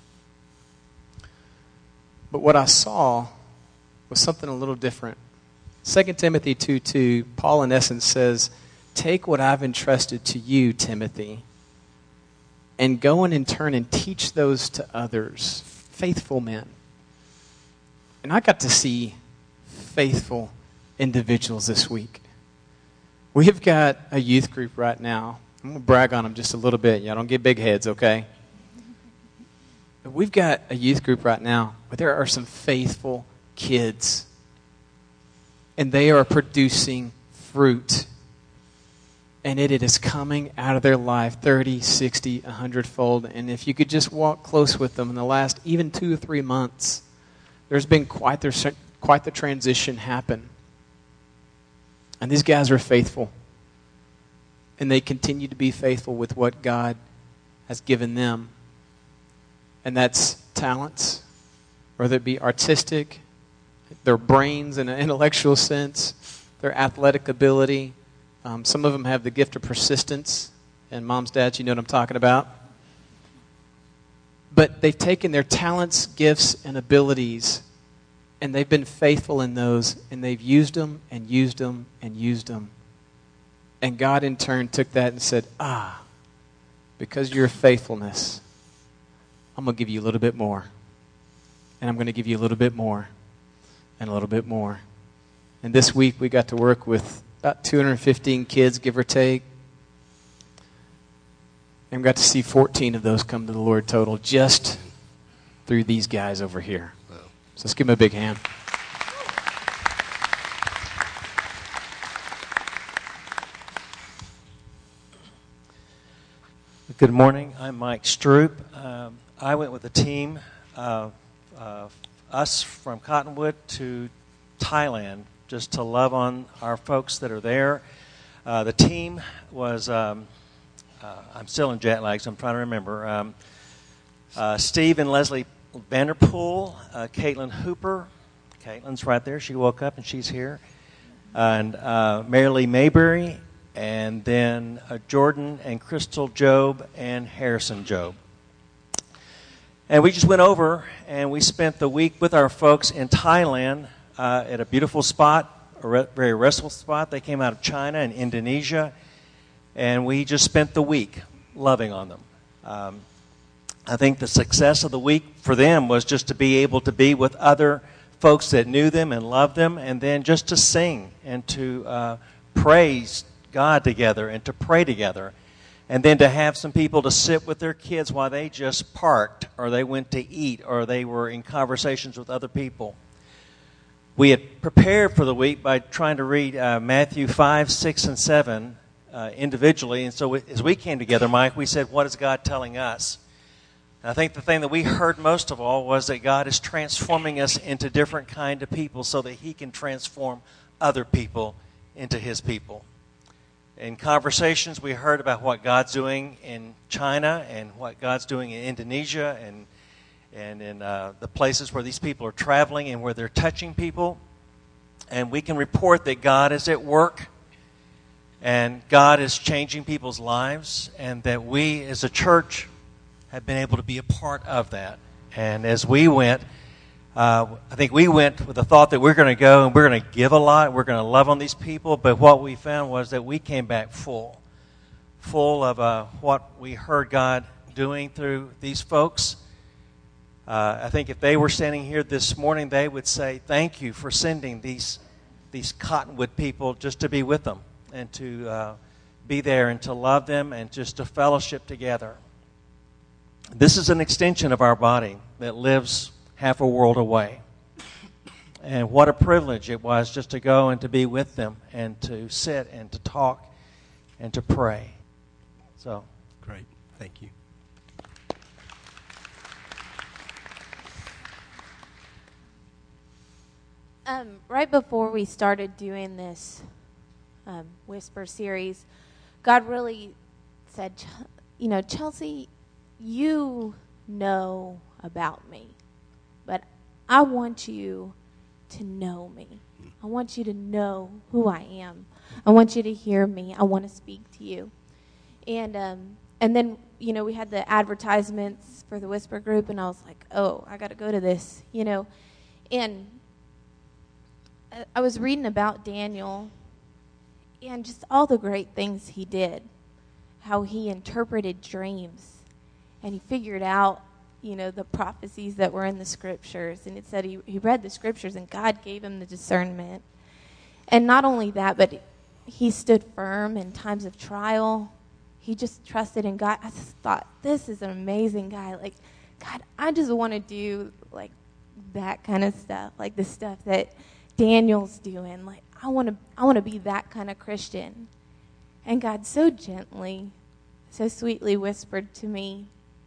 But what I saw was something a little different. Second Timothy two two, Paul in essence says, take what I've entrusted to you, Timothy, and go in and turn and teach those to others, faithful men. And I got to see faithful individuals this week. We've got a youth group right now. I'm going to brag on them just a little bit. Y'all don't get big heads, okay? But we've got a youth group right now where there are some faithful kids. And they are producing fruit. And it, it is coming out of their life thirty, sixty, one hundred fold. And if you could just walk close with them in the last even two or three months, there's been quite the, quite the transition happen. And these guys are faithful. And they continue to be faithful with what God has given them. And that's talents, whether it be artistic, their brains in an intellectual sense, their athletic ability. Um, some of them have the gift of persistence. And moms, dads, you know what I'm talking about. But they've taken their talents, gifts, and abilities, and they've been faithful in those, and they've used them and used them and used them. And God in turn took that and said, ah, because of your faithfulness, I'm going to give you a little bit more. And I'm going to give you a little bit more and a little bit more. And this week we got to work with about two hundred fifteen kids, give or take. And we got to see fourteen of those come to the Lord total just through these guys over here. Wow. So let's give them a big hand. Good morning. I'm Mike Stroop. Um, I went with a team, uh, uh, us from Cottonwood to Thailand, just to love on our folks that are there. Uh, the team was, um, uh, I'm still in jet lag, so I'm trying to remember. Um, uh, Steve and Leslie Vanderpool, uh, Caitlin Hooper. Caitlin's right there. She woke up and she's here. And uh, Mary Lee Mayberry. And then uh, Jordan and Crystal Job and Harrison Job. And we just went over and we spent the week with our folks in Thailand uh, at a beautiful spot, a re- very restful spot. They came out of China and Indonesia. And we just spent the week loving on them. Um, I think the success of the week for them was just to be able to be with other folks that knew them and loved them, and then just to sing and to uh, praise God together and to pray together, and then to have some people to sit with their kids while they just parked or they went to eat or they were in conversations with other people. We had prepared for the week by trying to read uh, Matthew five, six, and seven uh, individually, and so we, as we came together, Mike, we said, what is God telling us? And I think the thing that we heard most of all was that God is transforming us into different kind of people so that He can transform other people into His people. In conversations, we heard about what God's doing in China and what God's doing in Indonesia and and in uh, the places where these people are traveling and where they're touching people. And we can report that God is at work and God is changing people's lives, and that we as a church have been able to be a part of that. And as we went, Uh, I think we went with the thought that we're going to go and we're going to give a lot, we're going to love on these people, but what we found was that we came back full, full of uh, what we heard God doing through these folks. Uh, I think if they were standing here this morning, they would say, thank you for sending these these Cottonwood people just to be with them and to uh, be there and to love them and just to fellowship together. This is an extension of our body that lives half a world away. And what a privilege it was just to go and to be with them and to sit and to talk and to pray. So, great. Thank you. Um, right before we started doing this um, Whisper series, God really said, you know, Chelsea, you know about me, but I want you to know me. I want you to know who I am. I want you to hear me. I want to speak to you. And um, and then, you know, we had the advertisements for the Whisper group, and I was like, oh, I got to go to this, you know. And I was reading about Daniel and just all the great things he did, how he interpreted dreams, and he figured out, you know, the prophecies that were in the scriptures. And it said he, he read the scriptures, and God gave him the discernment. And not only that, but he stood firm in times of trial. He just trusted in God. I just thought, this is an amazing guy. Like, God, I just want to do, like, that kind of stuff, like the stuff that Daniel's doing. Like, I want to I want to be that kind of Christian. And God so gently, so sweetly whispered to me,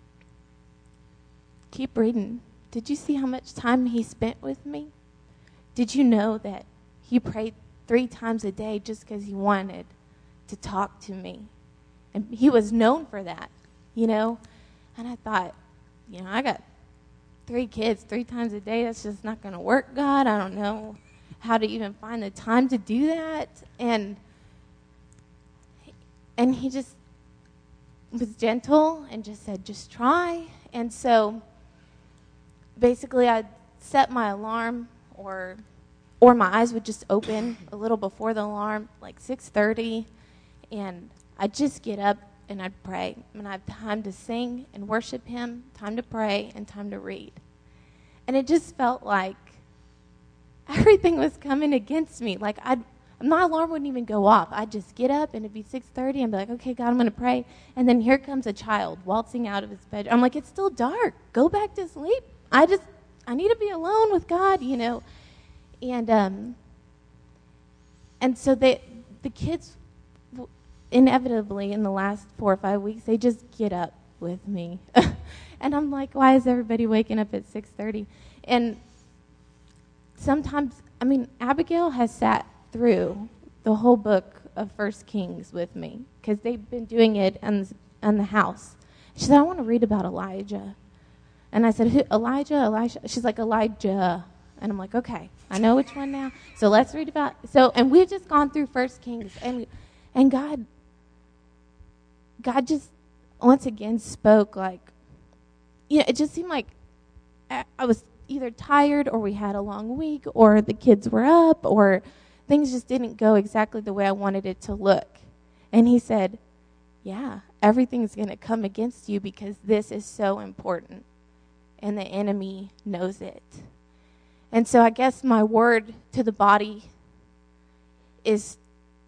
keep reading. Did you see how much time he spent with me? Did you know that he prayed three times a day just because he wanted to talk to me? And he was known for that, you know? And I thought, you know, I got three kids three times a day. That's just not going to work, God. I don't know how to even find the time to do that. And and he just was gentle and just said, just try. And so basically I'd set my alarm, or or my eyes would just open a little before the alarm, like six thirty, and I'd just get up and I'd pray. And I'd have time to sing and worship him, time to pray, and time to read. And it just felt like everything was coming against me. Like, I'd, my alarm wouldn't even go off. I'd just get up, and it'd be six thirty, and be like, okay, God, I'm going to pray. And then here comes a child waltzing out of his bed. I'm like, it's still dark. Go back to sleep. I just, I need to be alone with God, you know. And um, and so they, the kids, inevitably, in the last four or five weeks, they just get up with me. And I'm like, why is everybody waking up at six thirty? And sometimes, I mean, Abigail has sat through the whole book of First Kings with me because they've been doing it in, in the house. She said, I want to read about Elijah. And I said, Who, Elijah, Elisha? She's like, Elijah. And I'm like, okay, I know which one now. So let's read about, so, and we've just gone through First Kings, and and God, God just once again spoke, like, you know, it just seemed like I, I was either tired, or we had a long week, or the kids were up, or things just didn't go exactly the way I wanted it to look. And he said, yeah, everything's going to come against you because this is so important, and the enemy knows it. And so I guess my word to the body is,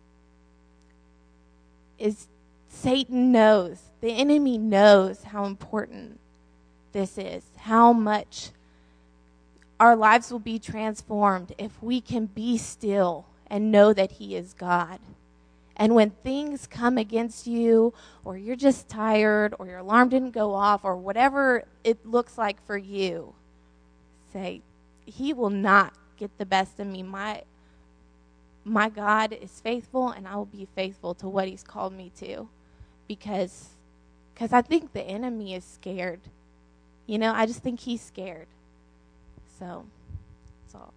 is Satan knows, the enemy knows how important this is, how much our lives will be transformed if we can be still and know that he is God. And when things come against you, or you're just tired, or your alarm didn't go off, or whatever it looks like for you, say, he will not get the best of me. My, my God is faithful, and I will be faithful to what he's called me to. Because, because I think the enemy is scared. You know, I just think he's scared. So, that's all.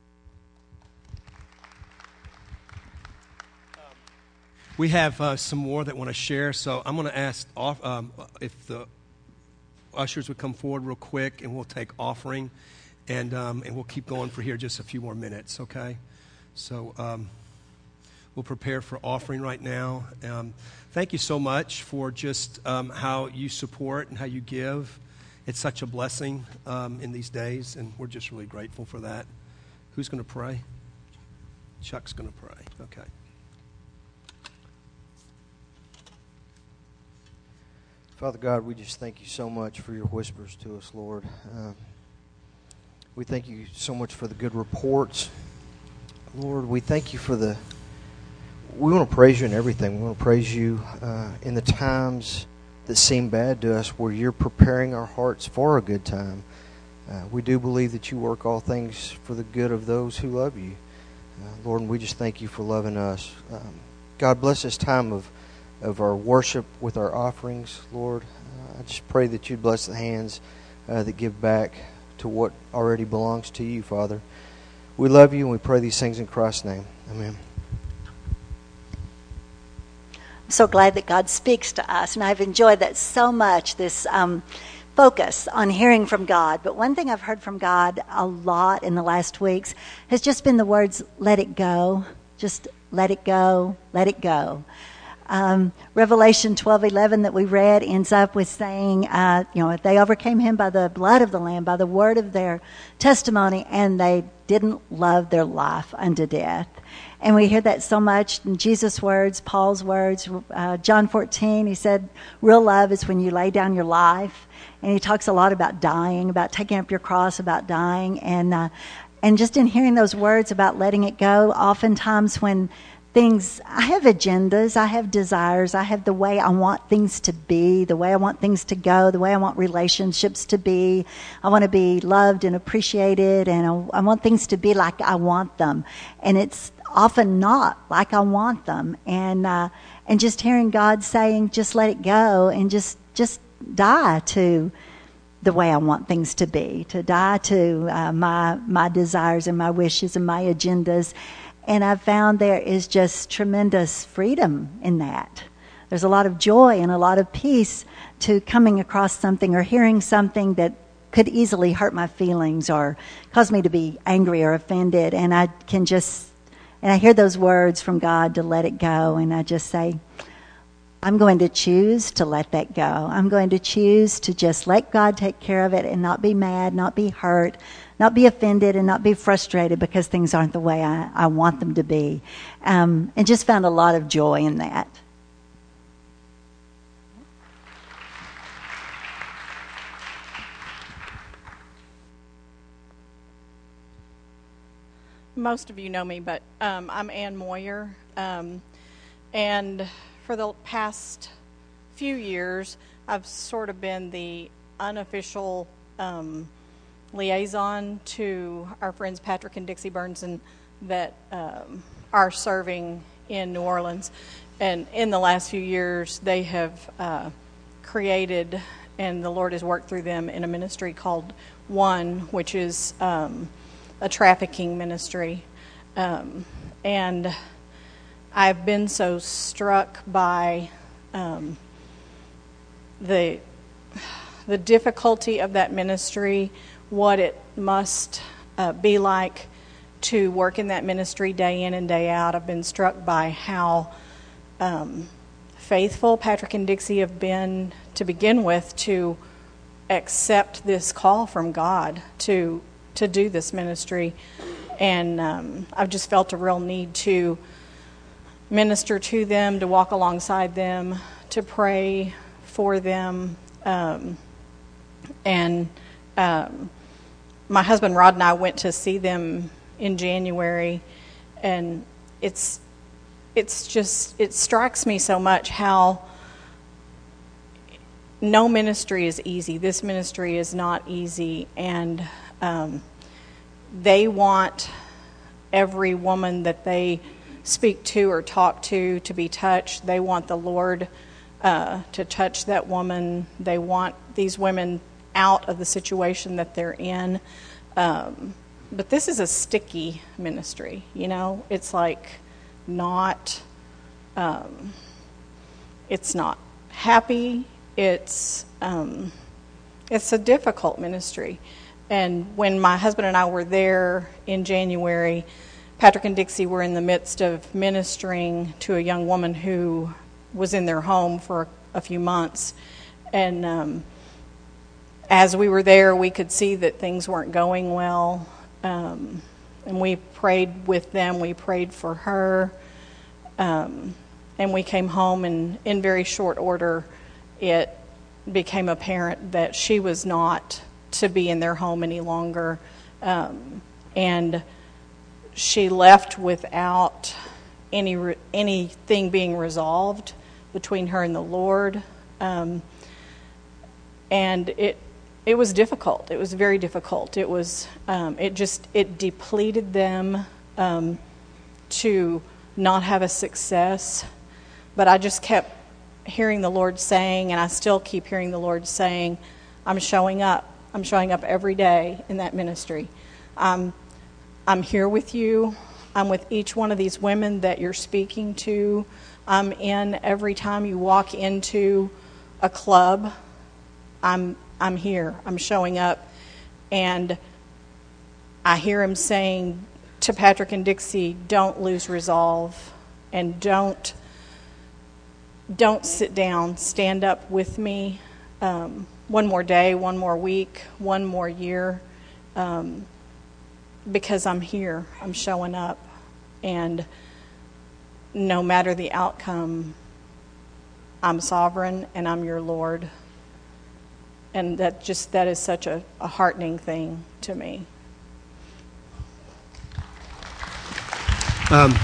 We have uh, some more that want to share, so I'm going to ask off, um, if the ushers would come forward real quick, and we'll take offering, and um, and we'll keep going for here just a few more minutes, okay? So um, We'll prepare for offering right now. Um, thank you so much for just um, how you support and how you give. It's such a blessing um, in these days, and we're just really grateful for that. Who's going to pray? Chuck's going to pray. Okay. Father God, we just thank you so much for your whispers to us, Lord. Uh, we thank you so much for the good reports. Lord, we thank you for the... We want to praise you in everything. We want to praise you uh, in the times that seem bad to us, where you're preparing our hearts for a good time. Uh, we do believe that you work all things for the good of those who love you. Uh, Lord, and we just thank you for loving us. Um, God, bless this time of, of our worship with our offerings, Lord. Uh, I just pray that you'd bless the hands uh, that give back to what already belongs to you, Father. We love you, and we pray these things in Christ's name. Amen. I'm so glad that God speaks to us, and I've enjoyed that so much, this um, focus on hearing from God. But one thing I've heard from God a lot in the last weeks has just been the words, let it go. Just let it go, let it go. Um, Revelation twelve eleven that we read ends up with saying, uh, you know, they overcame him by the blood of the Lamb, by the word of their testimony, and they didn't love their life unto death. And we hear that so much in Jesus' words, Paul's words. Uh, John fourteen, he said, real love is when you lay down your life. And he talks a lot about dying, about taking up your cross, about dying. And, uh, and just in hearing those words about letting it go, oftentimes when things, I have agendas, I have desires, I have the way I want things to be, the way I want things to go, the way I want relationships to be. I want to be loved and appreciated, and I, I want things to be like I want them. And it's often not like I want them. And uh, and just hearing God saying, just let it go, and just just die to the way I want things to be, to die to uh, my my desires and my wishes and my agendas. And I've found there is just tremendous freedom in that. There's a lot of joy and a lot of peace to coming across something or hearing something that could easily hurt my feelings or cause me to be angry or offended. And I can just, and I hear those words from God to let it go. And I just say, I'm going to choose to let that go. I'm going to choose to just let God take care of it and not be mad, not be hurt, not be offended, and not be frustrated because things aren't the way I, I want them to be. Um, and just found a lot of joy in that. Most of you know me, but um, I'm Ann Moyer. Um, and for the past few years, I've sort of been the unofficial um, liaison to our friends Patrick and Dixie Burnson that um, are serving in New Orleans. And in the last few years, they have uh, created, and the Lord has worked through them in a ministry called One, which is um, a trafficking ministry. Um, and I've been so struck by um, the the difficulty of that ministry, what it must uh, be like to work in that ministry day in and day out. I've been struck by how um, faithful Patrick and Dixie have been to begin with to accept this call from God to to do this ministry. And um, I've just felt a real need to minister to them, to walk alongside them, to pray for them. Um, and um, my husband Rod and I went to see them in January, and it's it's just, it strikes me so much how no ministry is easy. This ministry is not easy, and um, they want every woman that they speak to or talk to to be touched. They want the Lord uh, to touch that woman. They want these women out of the situation that they're in. Um, but this is a sticky ministry, you know. It's like not, um, it's not happy. It's um, it's a difficult ministry. And when my husband and I were there in January, Patrick and Dixie were in the midst of ministering to a young woman who was in their home for a few months. And um, as we were there, we could see that things weren't going well. Um, and we prayed with them. We prayed for her. Um, and we came home, and in very short order, it became apparent that she was not to be in their home any longer. Um, and she left without any re- anything being resolved between her and the Lord. Um, and it it was difficult. It was very difficult. It was um, it just it depleted them um, to not have a success. But I just kept hearing the Lord saying, and I still keep hearing the Lord saying, I'm showing up. I'm showing up every day in that ministry. Um, I'm here with you. I'm with each one of these women that you're speaking to. I'm in every time you walk into a club. I'm I'm here. I'm showing up. And I hear him saying to Patrick and Dixie, don't lose resolve, and don't don't sit down. Stand up with me. Um, one more day, one more week, one more year. Um, because I'm here. I'm showing up. And no matter the outcome, I'm sovereign and I'm your Lord. And that just that is such a, a heartening thing to me. Um,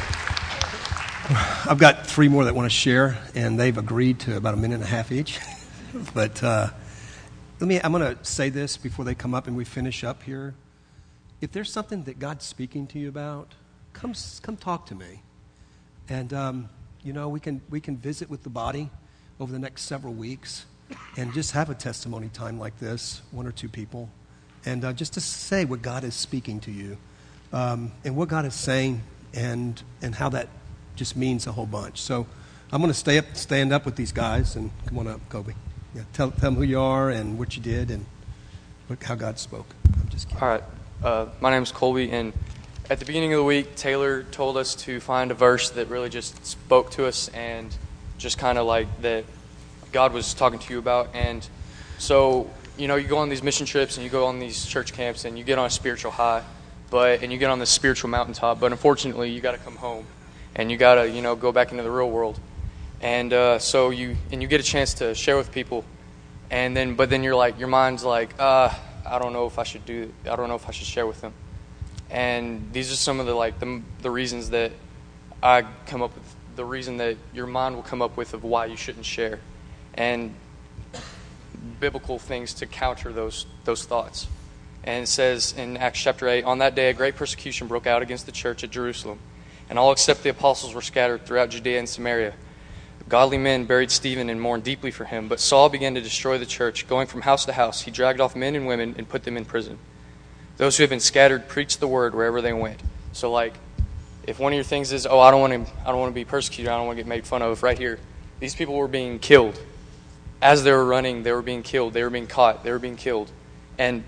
I've got three more that want to share, and they've agreed to about a minute and a half each. But uh, let me. I'm going to say this before they come up and we finish up here. If there's something that God's speaking to you about, come come talk to me, and um, you know we can we can visit with the body over the next several weeks, and just have a testimony time like this, one or two people, and uh, just to say what God is speaking to you, um, and what God is saying, and and how that just means a whole bunch. So I'm going to stay up, stand up with these guys, and come on up, Kobe. Yeah, tell, tell them who you are and what you did and what, how God spoke. I'm just kidding. All right. Uh, my name is Colby, and at the beginning of the week, Taylor told us to find a verse that really just spoke to us and just kind of like that God was talking to you about. And so, you know, you go on these mission trips and you go on these church camps and you get on a spiritual high, but and you get on this spiritual mountaintop, but unfortunately you got to come home and you got to, you know, go back into the real world. And uh, so you and you get a chance to share with people, and then but then you're like your mind's like, uh, I don't know if I should do. I don't know if I should share with them. And these are some of the like the the reasons that I come up with. The reason that your mind will come up with of why you shouldn't share, and biblical things to counter those those thoughts. And it says in Acts chapter eight, on that day a great persecution broke out against the church at Jerusalem, and all except the apostles were scattered throughout Judea and Samaria. Godly men buried Stephen and mourned deeply for him, but Saul began to destroy the church. Going from house to house, he dragged off men and women and put them in prison. Those who had been scattered preached the word wherever they went. So, like, if one of your things is, oh, I don't want to, I don't want to be persecuted, I don't want to get made fun of, right here, these people were being killed. As they were running, they were being killed. They were being caught. They were being killed. And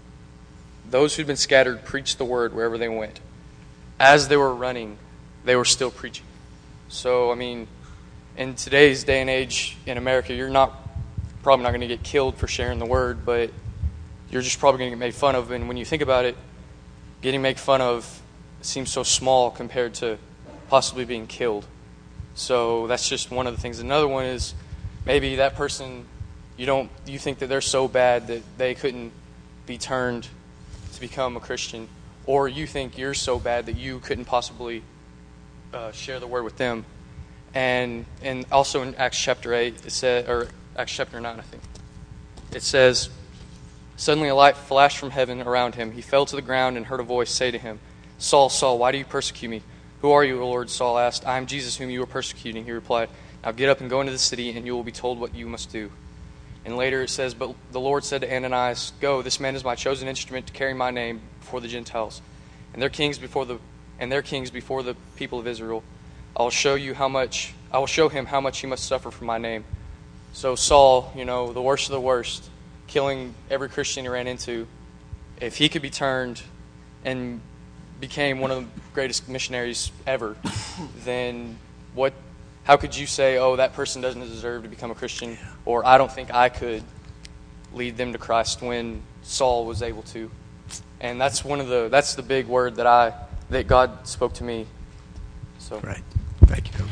those who'd been scattered preached the word wherever they went. As they were running, they were still preaching. So, I mean, in today's day and age in America, you're not probably not going to get killed for sharing the word, but you're just probably going to get made fun of. And when you think about it, getting made fun of seems so small compared to possibly being killed. So that's just one of the things. Another one is maybe that person, you don't, you think that they're so bad that they couldn't be turned to become a Christian, or you think you're so bad that you couldn't possibly uh, share the word with them. And and also in Acts chapter eight, it said, or Acts chapter nine, I think, it says, suddenly a light flashed from heaven around him. He fell to the ground and heard a voice say to him, Saul, Saul, why do you persecute me? Who are you, Lord? Saul asked. I am Jesus whom you are persecuting, he replied. Now get up and go into the city, and you will be told what you must do. And later it says, but the Lord said to Ananias, go, this man is my chosen instrument to carry my name before the Gentiles, and their kings before the and their kings before the people of Israel. I will show you how much I will show him how much he must suffer for my name. So Saul, you know, the worst of the worst, killing every Christian he ran into, if he could be turned and became one of the greatest missionaries ever, then what? How could you say, oh, that person doesn't deserve to become a Christian, or I don't think I could lead them to Christ when Saul was able to? And that's one of the that's the big word that I that God spoke to me. So right, thank you.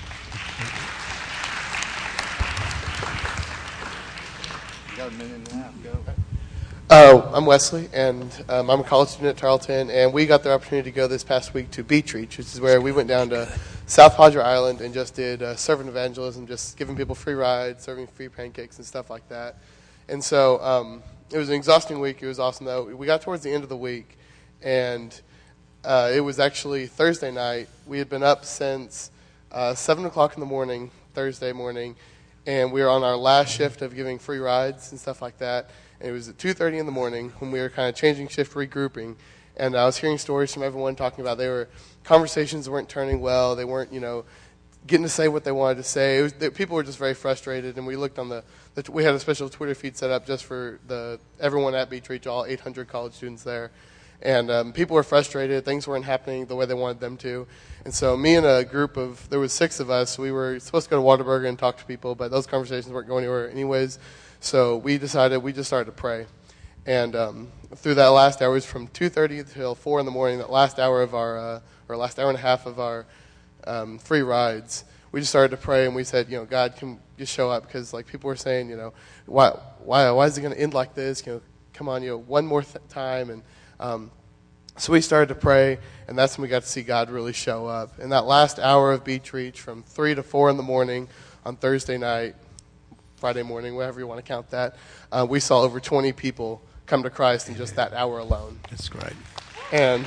You got a minute and a half. Go. Uh, I'm Wesley, and um, I'm a college student at Tarleton, and we got the opportunity to go this past week to Beach Reach, which is where we went down to South Padre Island and just did uh, servant evangelism, just giving people free rides, serving free pancakes and stuff like that. And so um, it was an exhausting week. It was awesome, though. We got towards the end of the week, and uh, it was actually Thursday night. We had been up since uh, seven o'clock in the morning, Thursday morning, and we were on our last shift of giving free rides and stuff like that. And it was at two thirty in the morning when we were kind of changing shift, regrouping. And I was hearing stories from everyone talking about they were conversations weren't turning well. They weren't, you know, getting to say what they wanted to say. It was, they, people were just very frustrated. And we looked on the, the, we had a special Twitter feed set up just for the everyone at Beach Reach, all eight hundred college students there. And um, people were frustrated. Things weren't happening the way they wanted them to. And so me and a group of, there was six of us, we were supposed to go to Whataburger and talk to people, but those conversations weren't going anywhere anyways. So we decided, we just started to pray. And um, through that last hour, it was from two thirty until four in the morning, that last hour of our, uh, or last hour and a half of our um, free rides, we just started to pray, and we said, you know, God, can just show up, because like people were saying, you know, why, why, why is it going to end like this? You know, come on, you know, one more th- time. And um, so we started to pray, and that's when we got to see God really show up. In that last hour of Beach Reach, from three to four in the morning on Thursday night, Friday morning, whatever you want to count that, uh, we saw over twenty people come to Christ in just that hour alone. That's great. And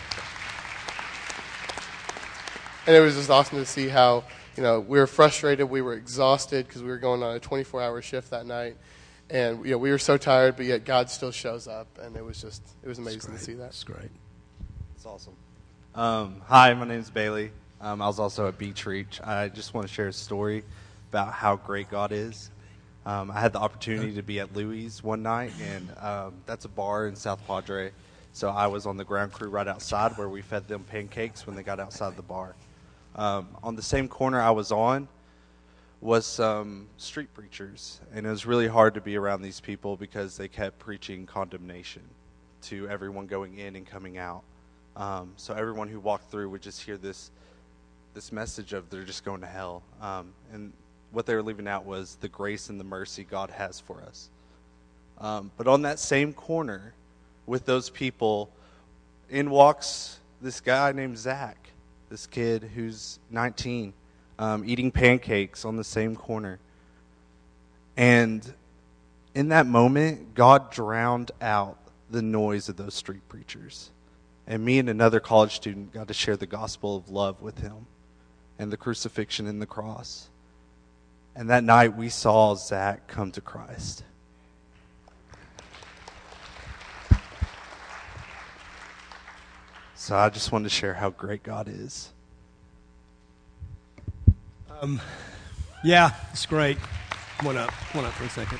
and it was just awesome to see how, you know, we were frustrated, we were exhausted because we were going on a twenty-four hour shift that night, and you know we were so tired, but yet God still shows up, and it was just it was amazing to see that. That's great. That's awesome. Um, hi, my name is Bailey. Um, I was also at Beach Reach. I just want to share a story about how great God is. Um, I had the opportunity to be at Louis one night, and um, that's a bar in South Padre. So I was on the ground crew right outside where we fed them pancakes when they got outside the bar. Um, on the same corner I was on was some street preachers, and it was really hard to be around these people because they kept preaching condemnation to everyone going in and coming out. Um, so everyone who walked through would just hear this this message of they're just going to hell. Um, and what they were leaving out was the grace and the mercy God has for us. Um, but on that same corner with those people, in walks this guy named Zach, this kid who's nineteen, um, eating pancakes on the same corner. And in that moment, God drowned out the noise of those street preachers. And me and another college student got to share the gospel of love with him and the crucifixion and the cross. And that night we saw Zach come to Christ. So I just wanted to share how great God is. Um, yeah, it's great. Come on up. Come on up for a second.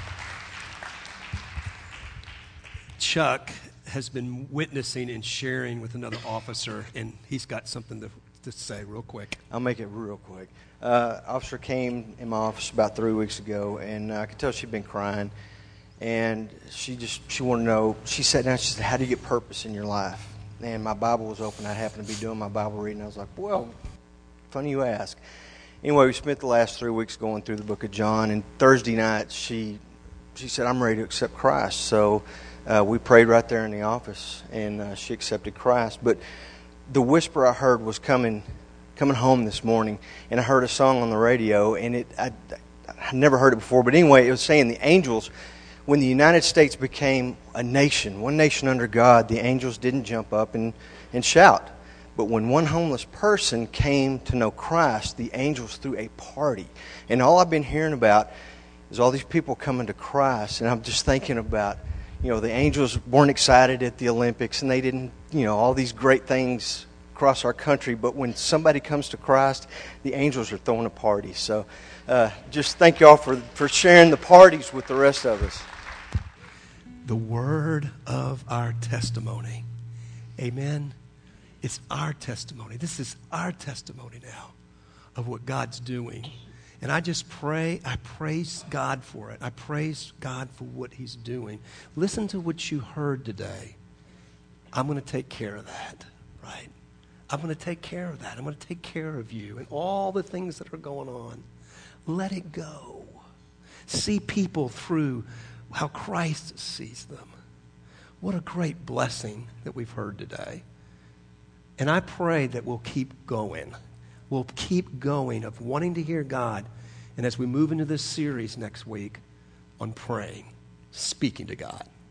Chuck has been witnessing and sharing with another officer, and he's got something to, to say real quick. I'll make it real quick. Uh, officer came in my office about three weeks ago, and I could tell she'd been crying. And she just, she wanted to know, she sat down, she said, how do you get purpose in your life? And my Bible was open. I happened to be doing my Bible reading. I was like, well, funny you ask. Anyway, we spent the last three weeks going through the book of John, and Thursday night she she said, I'm ready to accept Christ. So uh, we prayed right there in the office, and uh, she accepted Christ. But the whisper I heard was coming coming home this morning, and I heard a song on the radio, and it I, I never heard it before. But anyway, it was saying the angels, when the United States became a nation, one nation under God, the angels didn't jump up and, and shout. But when one homeless person came to know Christ, the angels threw a party. And all I've been hearing about is all these people coming to Christ. And I'm just thinking about, you know, the angels weren't excited at the Olympics, and they didn't, you know, all these great things across our country. But when somebody comes to Christ, the angels are throwing a party. So uh, just thank y'all for, for sharing the parties with the rest of us. The word of our testimony. Amen. It's our testimony. This is our testimony now of what God's doing. And I just pray, I praise God for it. I praise God for what he's doing. Listen to what you heard today. I'm going to take care of that, right? I'm going to take care of that. I'm going to take care of you and all the things that are going on. Let it go. See people through how Christ sees them. What a great blessing that we've heard today. And I pray that we'll keep going. We'll keep going of wanting to hear God. And as we move into this series next week on praying, speaking to God.